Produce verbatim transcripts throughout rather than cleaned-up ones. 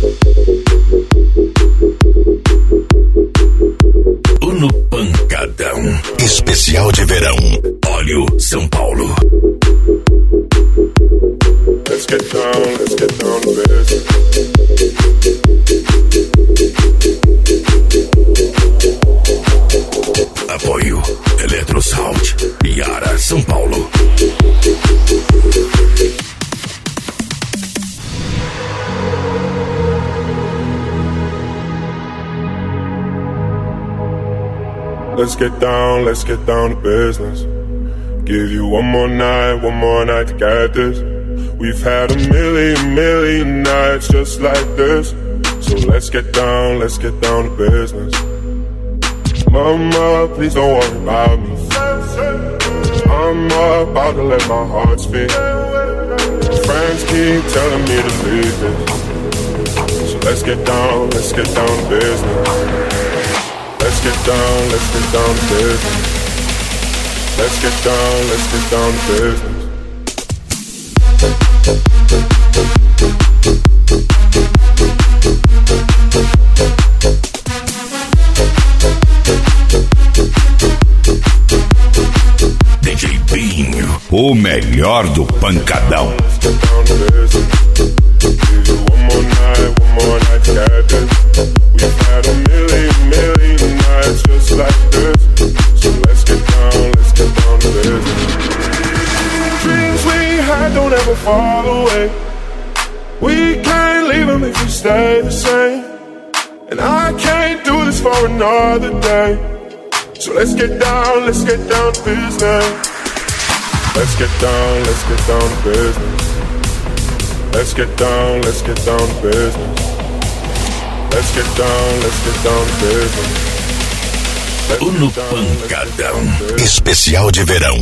No Pancadão, especial de verão, Óleo São Paulo. Let's get down, let's get down to business. Apoio Eletrosound, Iara, São Paulo. Let's get down, let's get down to business. Give you one more night, one more night to get this. We've had a million, million nights just like this. So let's get down, let's get down to business. Mama, please don't worry about me. I'm about to let my heart speak. Friends keep telling me to leave this. So let's get down, let's get down to business. Let's get down, let's get down to business. Let's get down, let's get down to business. D J Binho, o melhor do pancadão. Let's get down to business. Give you one more night, one more night to get this. We've had a million, million nights just like this. So let's get down, let's get down to business. Dreams we had don't ever fall away. We can't leave them if we stay the same. And I can't do this for another day. So let's get down, let's get down to business. Let's get down, let's get down to business. Let's get down, let's get down to business. Let's get down, let's get down to business. No Pancadão, especial de verão.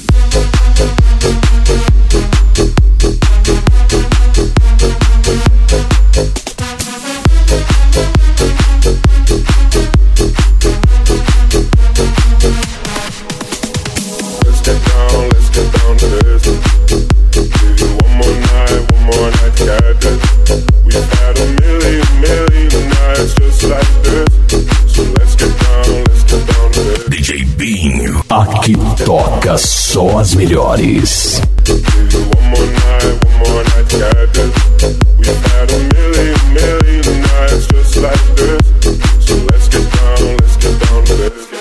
Let's get down, let's get down to business. Give you one more night, one more night to get this. We've had a million, million nights just like this. So let's get down, let's get down to business. D J Binho, aqui toca só as melhores. Give you one more night, one more night to get this. We've had a million, million nights just like this. So let's get down, let's get down to business.